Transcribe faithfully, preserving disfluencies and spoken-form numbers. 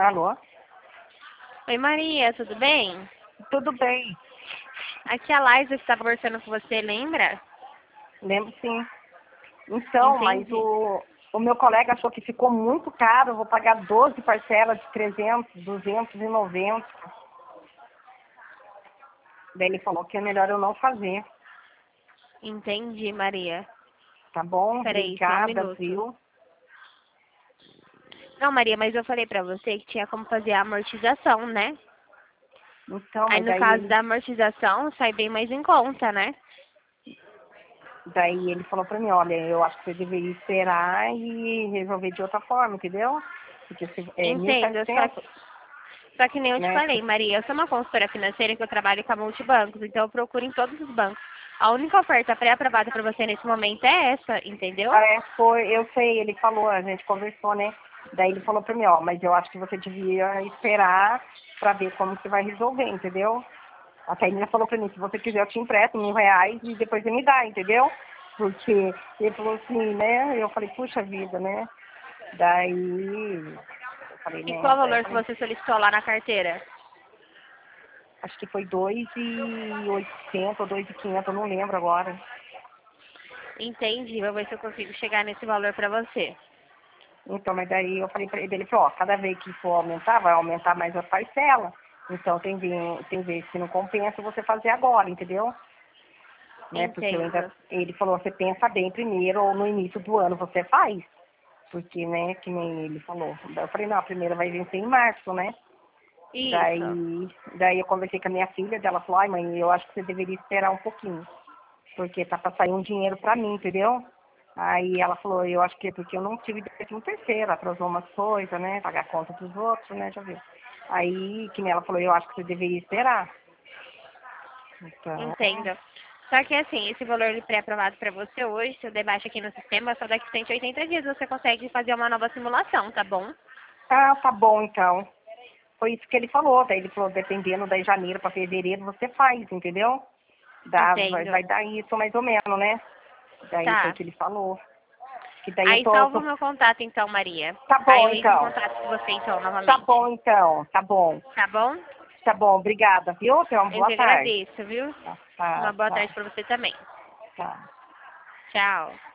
Alô? Oi, Maria, tudo bem? Tudo bem. Aqui é a Liza que estava conversando com você, lembra? Lembro sim. Então, mas Entendi. o, o meu colega achou que ficou muito caro. Eu vou pagar doze parcelas de trezentos, duzentos e noventa. Daí ele falou que é melhor eu não fazer. Entendi, Maria. Tá bom? Peraí, só um Obrigada, minuto. viu? Não, Maria, mas eu falei pra você que tinha como fazer a amortização, né? Então, Aí mas no daí caso ele, da amortização, sai bem mais em conta, né? daí ele falou pra mim, olha, eu acho que você deveria esperar e resolver de outra forma, entendeu? Porque se, é mil e Entendo, só setecentos, que, só que nem eu te né? falei, Maria, eu sou uma consultora financeira que eu trabalho com a multibancos, então eu procuro em todos os bancos. A única oferta pré-aprovada pra você nesse momento é essa, entendeu? Ah, é, foi, eu sei, ele falou, a gente conversou, né? Daí ele falou pra mim, ó, mas eu acho que você devia esperar pra ver como você vai resolver, entendeu? Até ele falou pra mim, se você quiser eu te empresto mil reais e depois você me dá, entendeu? Porque ele falou assim, né? Eu falei, puxa vida, né? Daí eu falei, E né? qual o Daí eu valor que falei, você solicitou lá na carteira? acho que foi dois e oitocentos ou dois e quinhentos, eu não lembro agora. Entendi, vou ver se eu consigo chegar nesse valor pra você. Então, mas daí eu falei pra ele, ele falou, ó, cada vez que for aumentar, vai aumentar mais a parcela. Então tem, ve- tem vezes que não compensa você fazer agora, entendeu? Né? Porque eu ainda, Entendo. ele falou, você pensa bem primeiro, ou no início do ano você faz. Porque, né, que nem ele falou. Daí eu falei, não, a primeira vai vencer em março, né? Isso. Daí, daí eu conversei com a minha filha, dela falou, ai mãe, eu acho que você deveria esperar um pouquinho. Porque tá pra sair um dinheiro pra mim, entendeu? Aí ela falou, eu acho que é porque eu não tive décimo terceiro, atrasou umas coisas, né? Pagar conta dos outros, né? Já viu. Aí, que nem ela falou, eu acho que você deveria esperar. Então, Entendo. Só que assim, esse valor ele pré-aprovado para você hoje, se eu der baixa aqui no sistema, só daqui cento e oitenta dias você consegue fazer uma nova simulação, tá bom? ah, tá bom então. Foi isso que ele falou. Daí ele falou, dependendo daí janeiro para fevereiro, você faz, entendeu? Dá, vai, Entendo. vai dar isso mais ou menos, né? Daí foi o Tá. que ele falou. Que daí eu Aí tô, salva o tô... meu contato então, Maria. Tá Aí bom eu entro em então. contato com você então Tá novamente. bom então. Tá bom. Tá bom? Tá bom, obrigada, viu? Tenha uma Eu boa que tarde. agradeço, viu? Tá, tá, Uma boa tá, tarde para você também. tá. Tchau.